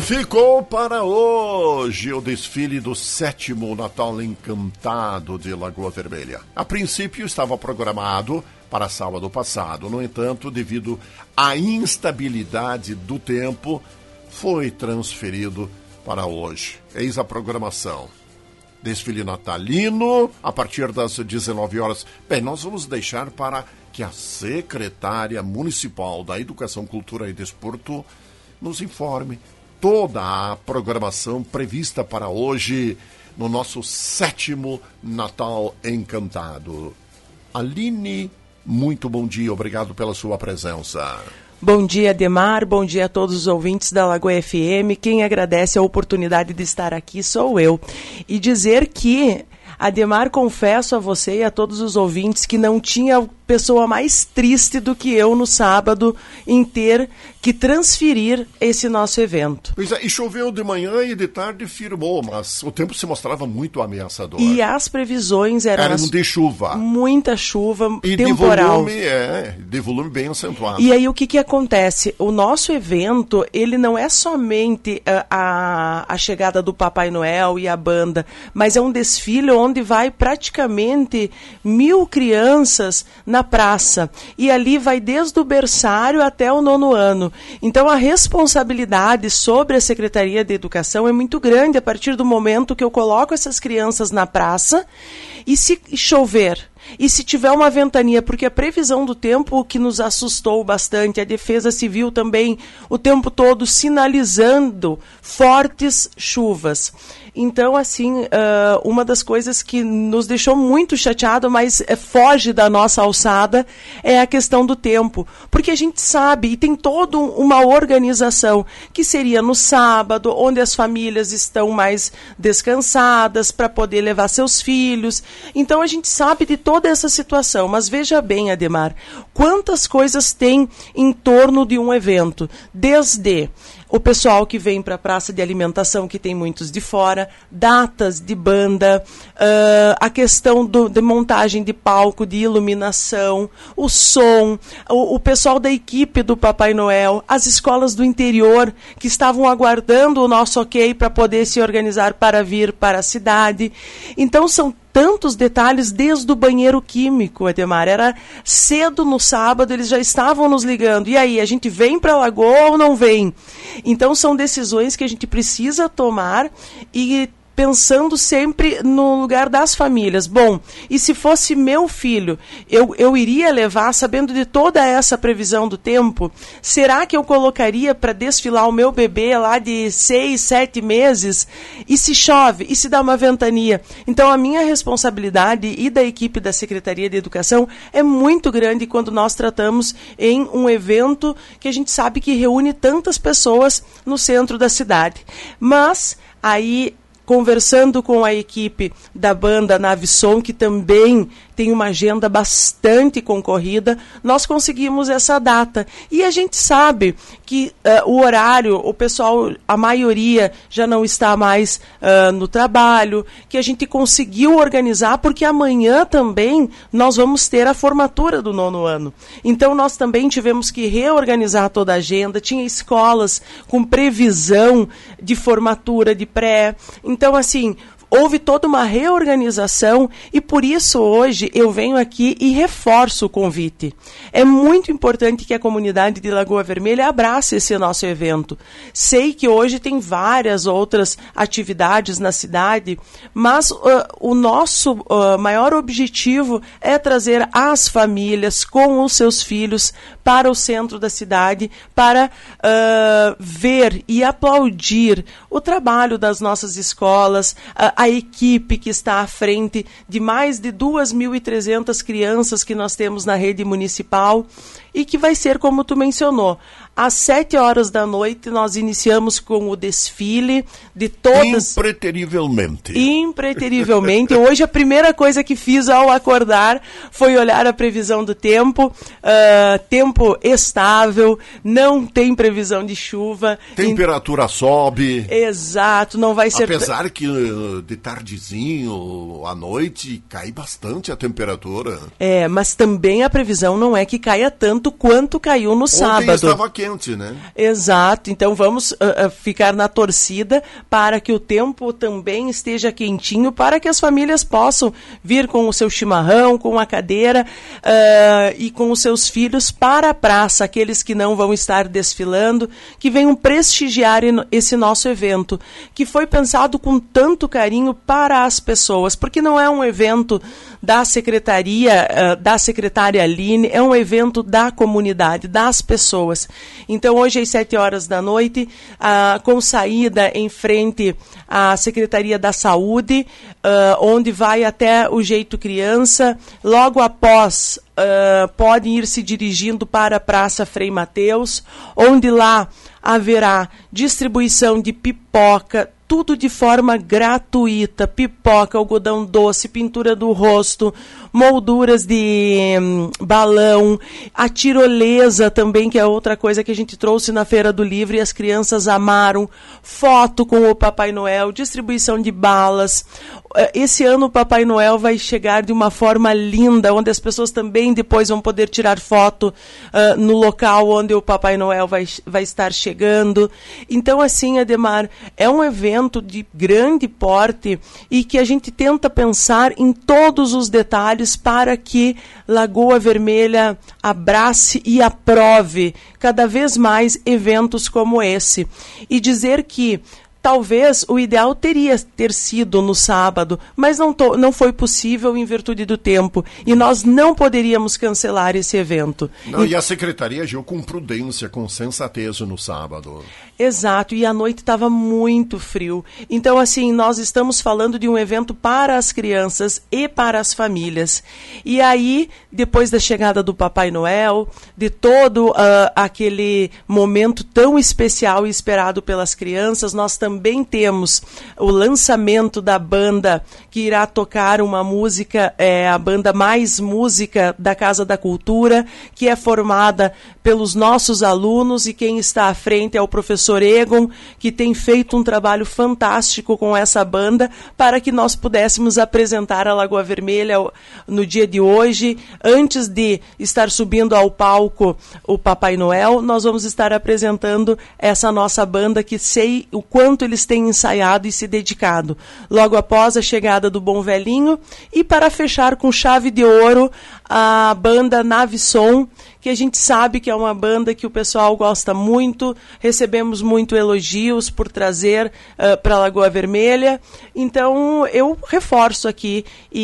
Ficou para hoje o desfile do 7º Natal Encantado de Lagoa Vermelha. A princípio estava programado para sábado passado, no entanto, devido à instabilidade do tempo, foi transferido para hoje. Eis a programação. Desfile natalino, a partir das 19 horas. Bem, nós vamos deixar para que a secretária municipal da Educação, Cultura e Desporto nos informe toda a programação prevista para hoje no nosso 7º Natal Encantado. Aline, muito bom dia, obrigado pela sua presença. Bom dia, Ademar, bom dia a todos os ouvintes da Lagoa FM. Quem agradece a oportunidade de estar aqui sou eu. E dizer que, Ademar, confesso a você e a todos os ouvintes que não tinha pessoa mais triste do que eu no sábado em ter que transferir esse nosso evento. Pois é, e choveu de manhã e de tarde firmou, mas o tempo se mostrava muito ameaçador. E as previsões eram de chuva. Muita chuva, e temporal. De volume bem acentuado. E aí o que acontece? O nosso evento, ele não é somente a chegada do Papai Noel e a banda, mas é um desfile onde vai praticamente 1.000 crianças na praça, e ali vai desde o berçário até o 9º ano. Então a responsabilidade sobre a Secretaria de Educação é muito grande a partir do momento que eu coloco essas crianças na praça, e se chover, e se tiver uma ventania, porque a previsão do tempo que nos assustou bastante, a Defesa Civil também o tempo todo sinalizando fortes chuvas. Então, assim, uma das coisas que nos deixou muito chateado, mas foge da nossa alçada, é a questão do tempo. Porque a gente sabe, e tem toda uma organização, que seria no sábado, onde as famílias estão mais descansadas para poder levar seus filhos. Então, a gente sabe de toda essa situação. Mas veja bem, Ademar, quantas coisas tem em torno de um evento. Desde o pessoal que vem para a praça de alimentação, que tem muitos de fora, datas de banda, a questão de montagem de palco, de iluminação, o som, o pessoal da equipe do Papai Noel, as escolas do interior que estavam aguardando o nosso ok para poder se organizar para vir para a cidade. Então são tantos detalhes, desde o banheiro químico, Ademar. Era cedo no sábado, eles já estavam nos ligando. E aí, a gente vem para a Lagoa ou não vem? Então, são decisões que a gente precisa tomar e pensando sempre no lugar das famílias. Bom, e se fosse meu filho, eu iria levar, sabendo de toda essa previsão do tempo? Será que eu colocaria para desfilar o meu bebê lá de 6, 7 meses? E se chove? E se dá uma ventania? Então, a minha responsabilidade e da equipe da Secretaria de Educação é muito grande quando nós tratamos em um evento que a gente sabe que reúne tantas pessoas no centro da cidade. Mas, aí, conversando com a equipe da banda Navisson, que também tem uma agenda bastante concorrida, nós conseguimos essa data. E a gente sabe que o horário, o pessoal, a maioria já não está mais no trabalho, que a gente conseguiu organizar, porque amanhã também nós vamos ter a formatura do 9º ano. Então nós também tivemos que reorganizar toda a agenda, tinha escolas com previsão de formatura, de pré. Então, assim, houve toda uma reorganização e por isso hoje eu venho aqui e reforço o convite. É muito importante que a comunidade de Lagoa Vermelha abrace esse nosso evento. Sei que hoje tem várias outras atividades na cidade, mas o nosso maior objetivo é trazer as famílias com os seus filhos para o centro da cidade, para ver e aplaudir o trabalho das nossas escolas, a equipe que está à frente de mais de 2.300 crianças que nós temos na rede municipal e que vai ser, como tu mencionou, às 7 horas da noite nós iniciamos com o desfile de todas... Impreterivelmente. Hoje a primeira coisa que fiz ao acordar foi olhar a previsão do tempo, tempo estável, não tem previsão de chuva. Temperatura sobe. Exato, não vai ser... Apesar que de tardezinho, à noite, cai bastante a temperatura. Mas também a previsão não é que caia tanto tanto quanto caiu no sábado. Ontem estava quente, né? Exato, então vamos ficar na torcida para que o tempo também esteja quentinho, para que as famílias possam vir com o seu chimarrão, com a cadeira e com os seus filhos para a praça, aqueles que não vão estar desfilando, que venham prestigiar esse nosso evento, que foi pensado com tanto carinho para as pessoas, porque não é um evento da secretaria, da secretária Aline, é um evento da comunidade, das pessoas. Então, hoje às 7 horas da noite, com saída em frente à Secretaria da Saúde, onde vai até o Jeito Criança, logo após podem ir se dirigindo para a Praça Frei Mateus, onde lá haverá distribuição de pipoca, tudo de forma gratuita, pipoca, algodão doce, pintura do rosto, molduras de balão, a tirolesa também, que é outra coisa que a gente trouxe na Feira do Livro e as crianças amaram, foto com o Papai Noel, distribuição de balas. Esse ano o Papai Noel vai chegar de uma forma linda, onde as pessoas também depois vão poder tirar foto no local onde o Papai Noel vai estar chegando. Então, assim, Ademar, é um evento de grande porte e que a gente tenta pensar em todos os detalhes para que Lagoa Vermelha abrace e aprove cada vez mais eventos como esse. E dizer que talvez o ideal teria ter sido no sábado, mas não foi possível em virtude do tempo. E nós não poderíamos cancelar esse evento. Não, e a secretaria agiu com prudência, com sensatez no sábado. Exato, e a noite estava muito frio. Então, assim, nós estamos falando de um evento para as crianças e para as famílias. E aí, depois da chegada do Papai Noel, de todo aquele momento tão especial e esperado pelas crianças, nós também temos o lançamento da banda que irá tocar uma música, a banda Mais Música da Casa da Cultura, que é formada pelos nossos alunos, e quem está à frente é o professor Egon, que tem feito um trabalho fantástico com essa banda para que nós pudéssemos apresentar a Lagoa Vermelha no dia de hoje. Antes de estar subindo ao palco o Papai Noel, nós vamos estar apresentando essa nossa banda, que sei o quanto eles têm ensaiado e se dedicado. Logo após a chegada do Bom Velhinho, e para fechar com chave de ouro, a banda Nave Som, que a gente sabe que é uma banda que o pessoal gosta muito, recebemos muito elogios por trazer para a Lagoa Vermelha. Então, eu reforço aqui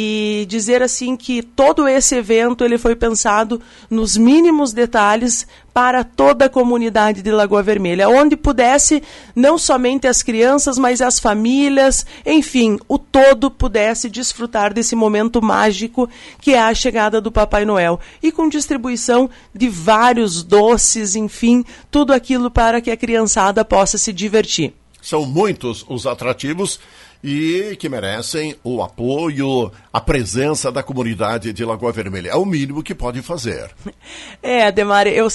e dizer assim que todo esse evento ele foi pensado nos mínimos detalhes para toda a comunidade de Lagoa Vermelha, onde pudesse não somente as crianças, mas as famílias, enfim, o todo pudesse desfrutar desse momento mágico que é a chegada do Papai Noel, e com distribuição de vários doces, enfim, tudo aquilo para que a criançada possa se divertir. São muitos os atrativos e que merecem o apoio, a presença da comunidade de Lagoa Vermelha. É o mínimo que pode fazer. Ademar, eu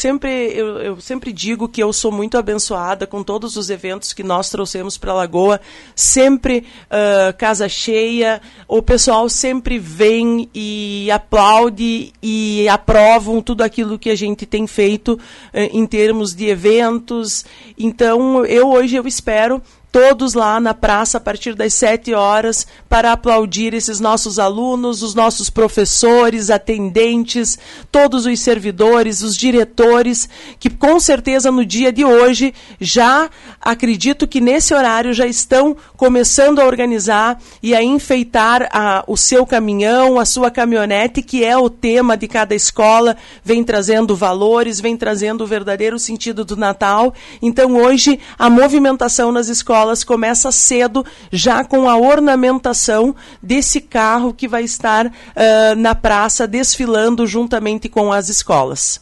sempre digo que eu sou muito abençoada com todos os eventos que nós trouxemos para Lagoa, sempre casa cheia, o pessoal sempre vem e aplaude e aprovam tudo aquilo que a gente tem feito em termos de eventos. Então, hoje eu espero todos lá na praça a partir das 7 horas para aplaudir esses nossos alunos, os nossos professores, atendentes, todos os servidores, os diretores, que com certeza no dia de hoje já acredito que nesse horário já estão começando a organizar e a enfeitar o seu caminhão, a sua caminhonete, que é o tema de cada escola, vem trazendo valores, vem trazendo o verdadeiro sentido do Natal. Então hoje a movimentação nas escolas começa cedo, já com a ornamentação desse carro que vai estar na praça desfilando juntamente com as escolas.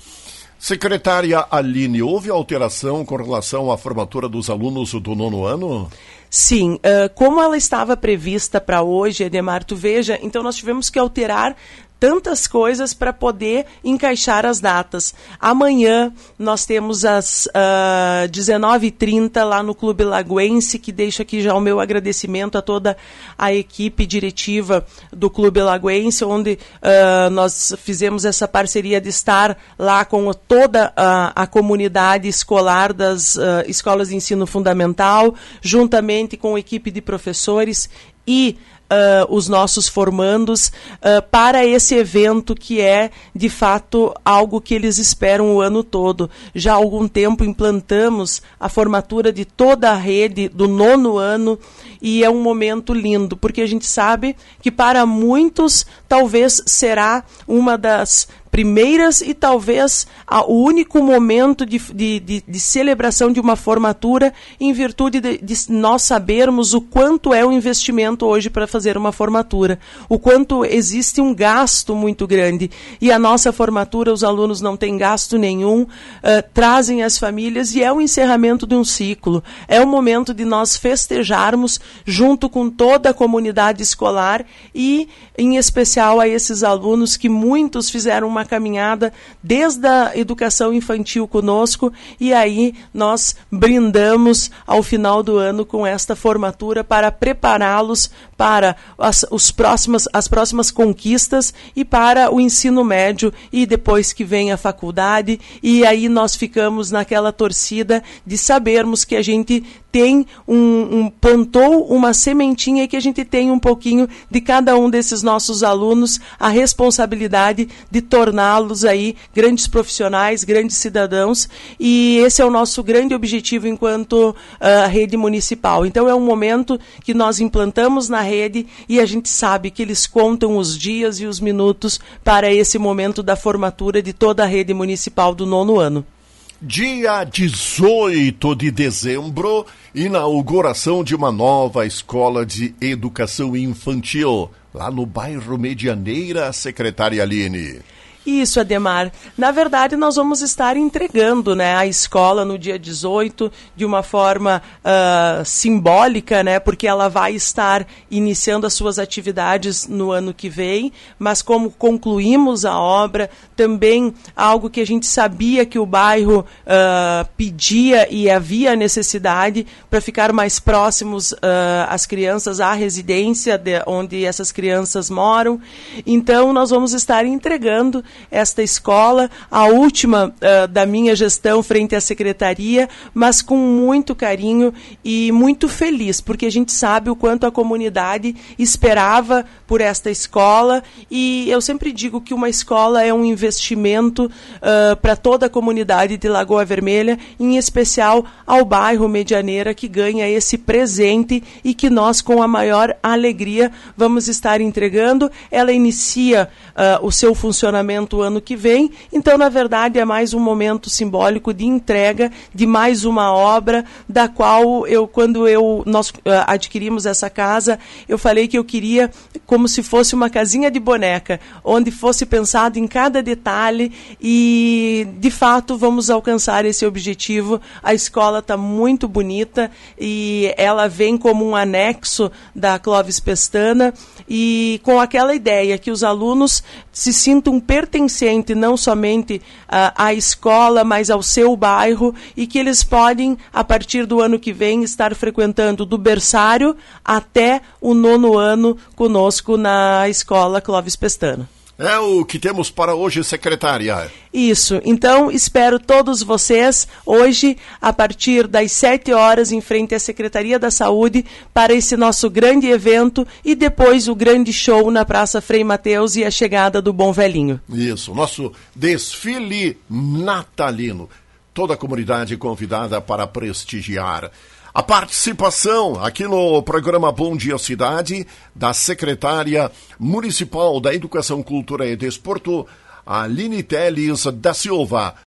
Secretária Aline, houve alteração com relação à formatura dos alunos do 9º ano? Sim, como ela estava prevista para hoje, Edemar, tu veja, então nós tivemos que alterar tantas coisas para poder encaixar as datas. Amanhã nós temos às 19h30 lá no Clube Lagoense, que deixo aqui já o meu agradecimento a toda a equipe diretiva do Clube Lagoense, onde nós fizemos essa parceria de estar lá com toda a comunidade escolar das escolas de ensino fundamental, juntamente com a equipe de professores e os nossos formandos para esse evento que é, de fato, algo que eles esperam o ano todo. Já há algum tempo implantamos a formatura de toda a rede do 9º ano e é um momento lindo, porque a gente sabe que para muitos talvez será uma das primeiras e talvez o único momento de celebração de uma formatura, em virtude de nós sabermos o quanto é o investimento hoje para fazer uma formatura, o quanto existe um gasto muito grande. E a nossa formatura, os alunos não têm gasto nenhum, trazem as famílias e é o encerramento de um ciclo. É o momento de nós festejarmos junto com toda a comunidade escolar e, em especial, a esses alunos que muitos fizeram uma caminhada desde a educação infantil conosco, e aí nós brindamos ao final do ano com esta formatura para prepará-los para as próximas conquistas e para o ensino médio, e depois que vem a faculdade, e aí nós ficamos naquela torcida de sabermos que a gente tem plantou uma sementinha e que a gente tem um pouquinho de cada um desses nossos alunos, a responsabilidade de torná-los aí grandes profissionais, grandes cidadãos, e esse é o nosso grande objetivo enquanto rede municipal. Então é um momento que nós implantamos na rede e a gente sabe que eles contam os dias e os minutos para esse momento da formatura de toda a rede municipal do 9º ano. Dia 18 de dezembro, inauguração de uma nova escola de educação infantil, lá no bairro Medianeira, secretária Aline. Isso, Ademar. Na verdade, nós vamos estar entregando, né, a escola no dia 18 de uma forma simbólica, né, porque ela vai estar iniciando as suas atividades no ano que vem, mas como concluímos a obra, também algo que a gente sabia que o bairro pedia e havia necessidade para ficar mais próximos às crianças, à residência onde essas crianças moram. Então, nós vamos estar entregando esta escola, a última da minha gestão frente à secretaria, mas com muito carinho e muito feliz, porque a gente sabe o quanto a comunidade esperava por esta escola, e eu sempre digo que uma escola é um investimento para toda a comunidade de Lagoa Vermelha, em especial ao bairro Medianeira, que ganha esse presente e que nós, com a maior alegria, vamos estar entregando. Ela inicia o seu funcionamento o ano que vem, então na verdade é mais um momento simbólico de entrega de mais uma obra, da qual quando nós adquirimos essa casa, eu falei que eu queria como se fosse uma casinha de boneca, onde fosse pensado em cada detalhe, e de fato vamos alcançar esse objetivo. A escola está muito bonita e ela vem como um anexo da Clóvis Pestana, e com aquela ideia que os alunos se sintam pertencentes não somente à escola, mas ao seu bairro, e que eles podem, a partir do ano que vem, estar frequentando do berçário até o 9º ano conosco na escola Clóvis Pestana. É o que temos para hoje, secretária. Isso. Então, espero todos vocês hoje, a partir das 7 horas, em frente à Secretaria da Saúde, para esse nosso grande evento, e depois o grande show na Praça Frei Mateus e a chegada do Bom Velhinho. Isso, nosso desfile natalino. Toda a comunidade convidada para prestigiar. A participação aqui no programa Bom Dia Cidade da secretária municipal da Educação, Cultura e Desporto, Aline Teles da Silva.